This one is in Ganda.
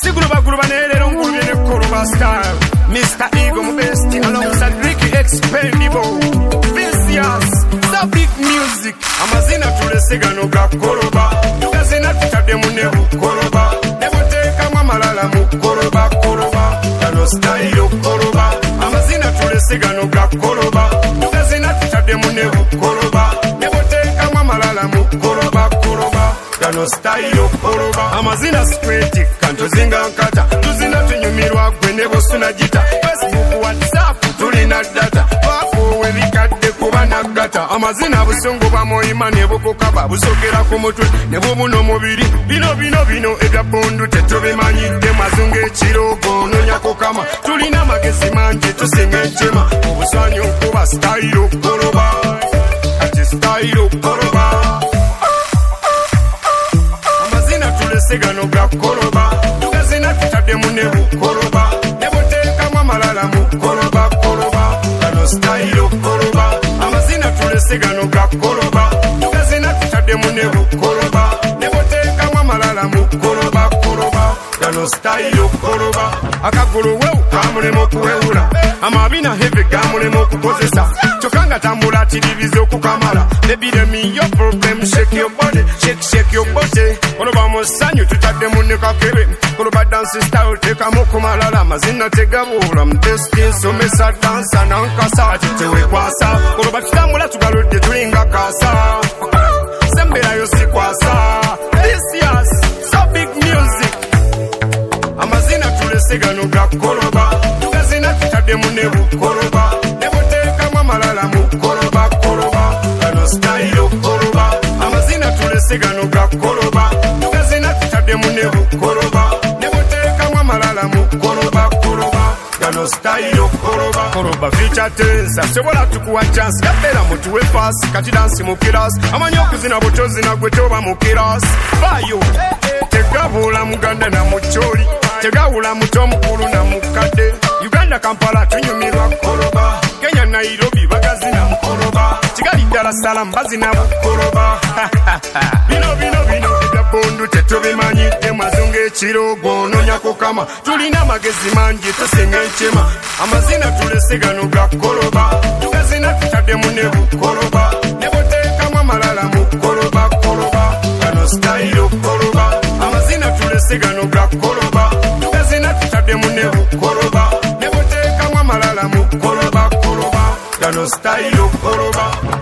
Siguluba nerero ngulubye ne koroba style. Mr. Ego Mbesti alongside Ricky Expendable. Vicious, the big music. Amazina tulesigano ga koroba. Tugazina tutade mune koroba. Neboteka mamalala mu koroba koroba. Kano style koroba. Amazina tulesigano ga koroba. Tugazina tutade mune koroba. Neboteka mamalala mu koroba koroba. Kano style koroba. Amazina square kanto zinga nkata. Tuzina tunyumirwa gwe nebo sunajita. Facebook, WhatsApp, tulina data. Bakuwe bikadde kuba nagata. Amazina busungu bamoyima ne bukukaba. Busokera ku mutwe ne bubuno mubiri. Bino ebya bundu tetubimanyidde. Mazungu ekiroko nonya kukama. Tulina magezi mangi tusinga enchema. Obuswanyu kuba style koroba. Kati style koroba. Amazina tulesigano ga koroba. Tugazina tutadde mune bukoroba. Malala mu koroba koroba. Kano style koroba. Amazina tulesigano ga koroba. Tugazina tutadde mune bukoroba. Neboteka malala mu koroba koroba. Kano style koroba. Akagulu wewu kamulema okuwewula. Amabina heavy gamulema okukozesa. Kyokka tambula tiribiza okukamala. Baby let me your problem. Shake your body. Shake your body. Koloba musanyu tutadde mune kakebe. Koloba dance style teka mukumalala. Amazina tegabula mdestin somesa dansa nankasa. Titewe kwasa. Koloba tutambula tugaludde tulinga kasa. Sembera yo si kwasa. Vicious, so big music. Amazina tulesigano ga koroba. Tugazina tutadde mune bukoroba. Neboteka mamalala mu koroba koroba. Kano style koroba. Amazina tulesigano ga koroba. Tugazina tutadde mune bukoroba. Neboteka mamalala mu koroba koroba. Kano style koroba. Koroba feature tensa. Sobola tukuwa chance. Yapera mutuwe pass. Kati dansi mu kiras. Amanyo okuzina butozi na gwe toba mu kiras. Bayo. Tegabula muganda na mucholi. Tegawula muto mukulu na mukadde. Uganda Kampala tunyumirwa koroba. Kenya Nairobi bagazina mu koroba. Kigali Dar es Salaam bazina mu koroba. Bino ebya bundu tetubimanyidde. Mazungu ekirogo nonya kukama. Tulina magezi mangi tusinga enchema. Amazina tulesigano ga koroba. Tugazina tutadde mune bukoroba. Neboteka amalala mu koroba koroba. Kano style koroba. Amazina tulesigano ga koroba. Tugazina tutadde mune bukoroba. Neboteka amalala mu koroba koroba. Kano style koroba.